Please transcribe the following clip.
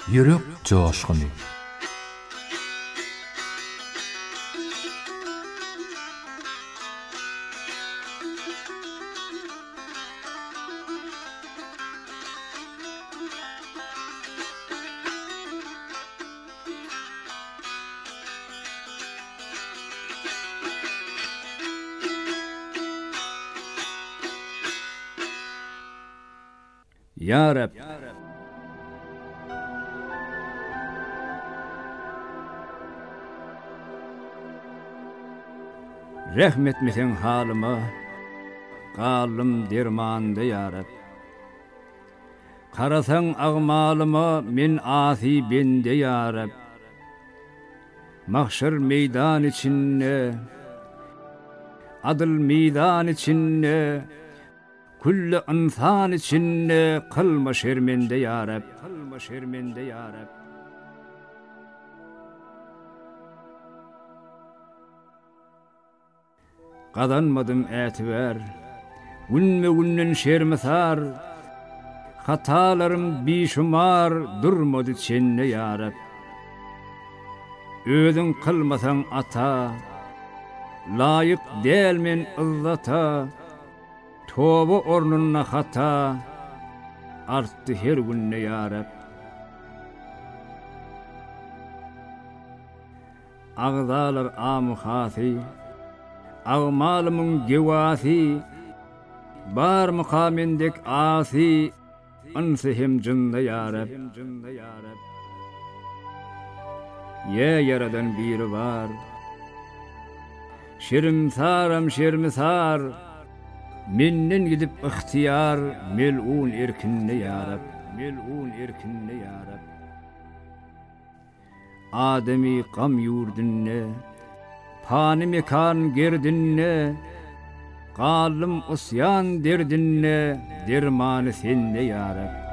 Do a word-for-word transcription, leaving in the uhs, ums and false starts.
Yürek coşkunu. Ya Rab, rahmet misen halıma, qalım dermanda ya Rab. Karasan ağmalıma min asi bende ya Rab. Mahşer meydan içinde, adıl meydan içinde, kullu insan içinde kılma şermende ya Rab, kılma şermende ya Rab. Qadanmadım etiver, günme günnen şermesar, hatalarım bişumar durmadı çenne ya Rab. Ödün kılmasan ata, layık delmen izzata, toba ornuna hata, arttı her günne ya Rab. Ağzalar amuhasi, ağmalımın gevasi, bar mukamendek asi, ansihim cında ya Rab. Ya yaradan biri var, şerimsaram şermisar, Minnen gidip ihtiyar mel'un erkinne ya Rab, mel'un erkinne ya Rab. Ademi qam yurdinne, pani mekan gerdinne, qalım usyan derdinne, dermanı senne ya Rab.